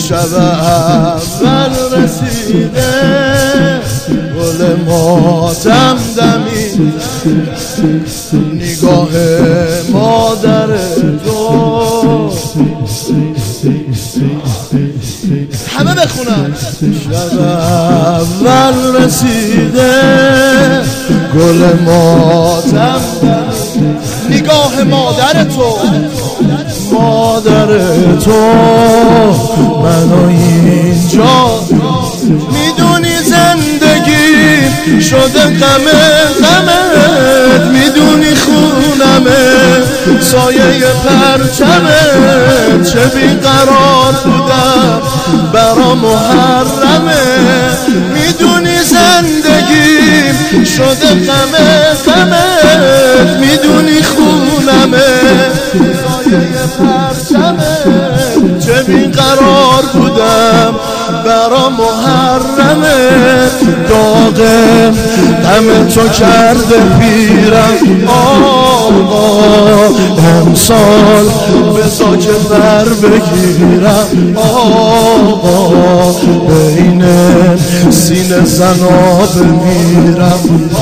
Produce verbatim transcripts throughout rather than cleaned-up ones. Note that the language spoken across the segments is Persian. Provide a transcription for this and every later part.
شب اول رسیده گل ماتم دمید نگاه مادر تو همه بخونم شب اول رسیده گل ماتم دمید نگاه مادر تو مادر تو منو اینجا میدونی زندگی شده غم غمت میدونی خونمه سایه پرچمت چه بیقرار بودم برا محرمه میدونی زندگی شده غم غمت میدونی خونمه سایه پرچمت چه بیقرار بودم برا محرمه داغم غم تو کرده پیرم آقا امسال بذار که بر بگیرم آقا بین سینه زنا بمیرم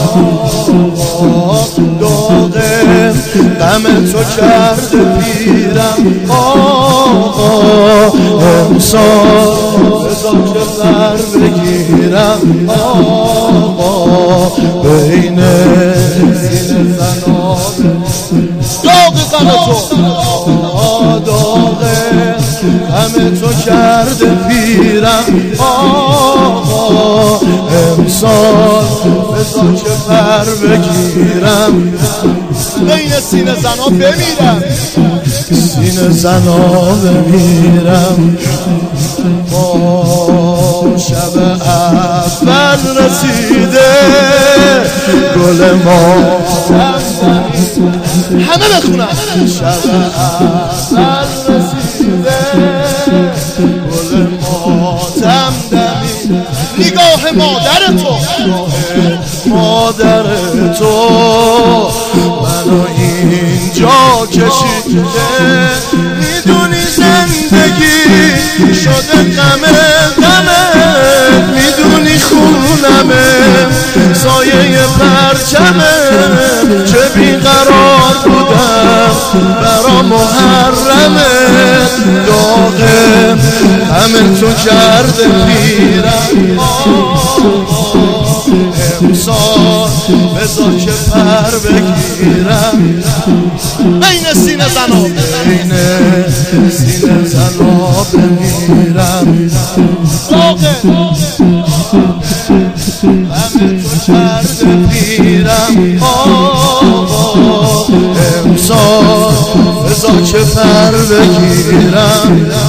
آقا داغم غم تو کرده پیرم آقا امسال بذار که بر بگیرم آقا بین سینه زنا داغ غم تو داغ غم تو کرده پیرم آقا امسال بذار که پر بگیرم بین سینه زنا بمیرم سینه زنا بمیرم ما شب اول رسیده گل ما همه بخونم شب اول رسیده گل ماتم دمید نگاه مادر تو مادر تو منو اینجا کشیده میدونی زندگی شده غم غمت میدونی خونمه سایه پرچمت چه بیقرار بودم برا محرمه داغم همه تو کرده پیرم امسال بذار که پر بگیرم بین سینه زنا بین سینه زنا بمیرم داغم همه تو کرده پیرم آقا امسال بذار که پر بگیرم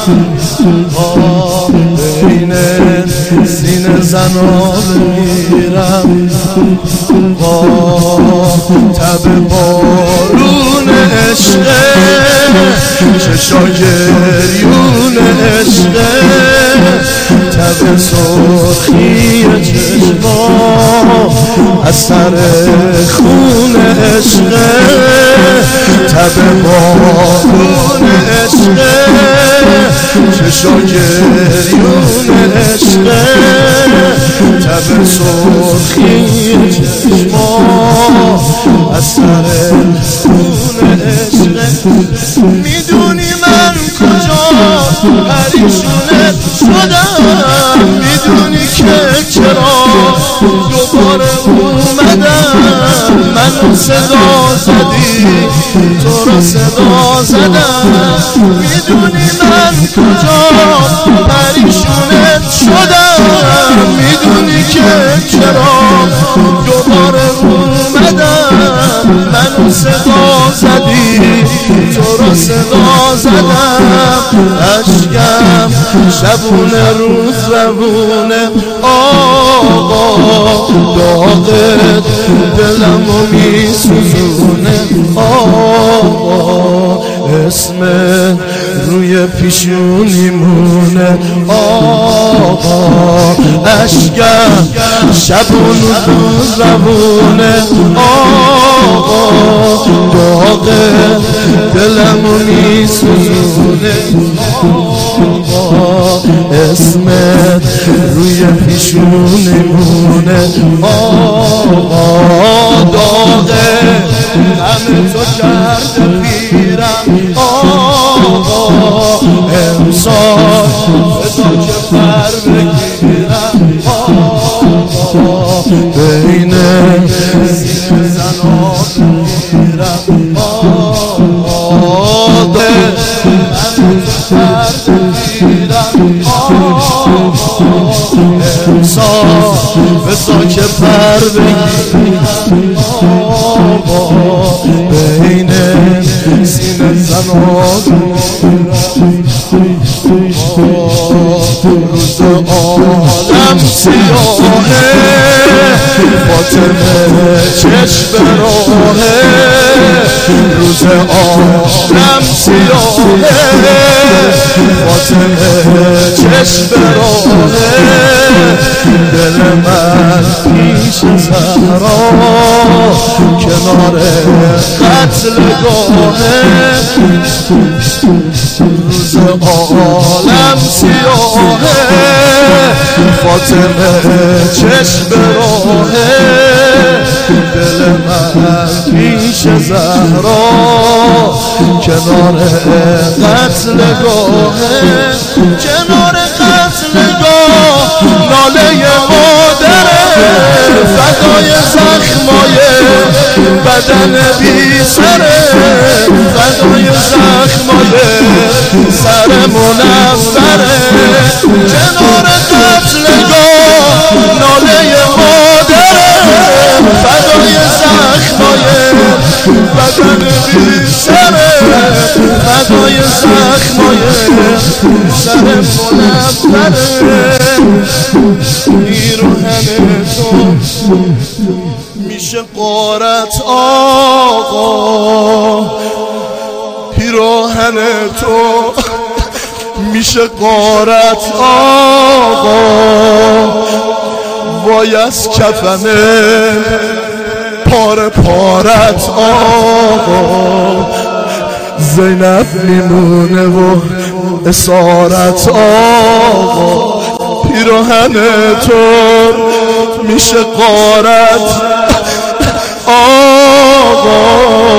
آقا بین سینه زنا بمیرم با تب بارون عشقه چشا گریون عشقه تب سرخی چشما اثر خون عشقه تب بارون عشقه چشا گریون عشقه تب سرخی چشما اثر خون عشقه میدونی من کجا پریشونت شدم میدونی که چرا دوباره اومدم منو صدا زدی تو رو صدا زدم میدونی من کجا پریشونت شدم میدونی که چرا دوباره اومدم منو صدا زدی تو رو صدا زدم اشکم شبونه روز روونه آقا داغت دلمو میسوزونه آقا اسم روی پیشونیمونه آقا اشکم شبون روز روونه آقا داغت دلمو میسوزونه آقا اسمت روی پیشونمونه آقا داغه غم تو کرده پیرم آقا امسال بذار که پر بگیرم آقا بین سینه زنا بگیرم آقا غم تو کرده پیرم امسال بذار که پر بگیرم آقا بین سینه زنا روز عالم سیاهه فاطمه چشم راهه روز عالم سیاهه فاطمه چشم راهه دل من پیش زهرا کنار قتل گاهه روز عالم سیاهه فاطمه چشم راهه دل من پیش زهرا کنار قتل گاهه کنار قتل گاه ناله مادره فدای زخمای بدن بی سره فدای زخمای سر منوره کنار قتل گاه ناله مادره فدای زخمای بدن بی سره فدای زخمای سر منوره پیراهن تو میشه غارت آقا پیراهن تو میشه غارت آقا وای از کفن پاره پارت آقا زینب میمونه و اسارت آقا پیراهن تو میشه غارت آقا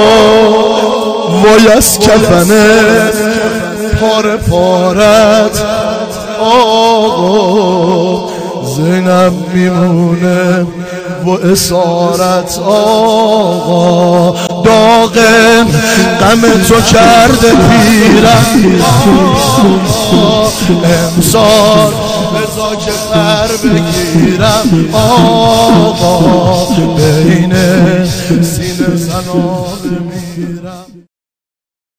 وای از کفن پاره پارت آقا زینب میمونه و اسارت آقا داغ غم تو کرده پیرم امسال بذار که پر بگیرم آقا بین سینه زنا بمیرم.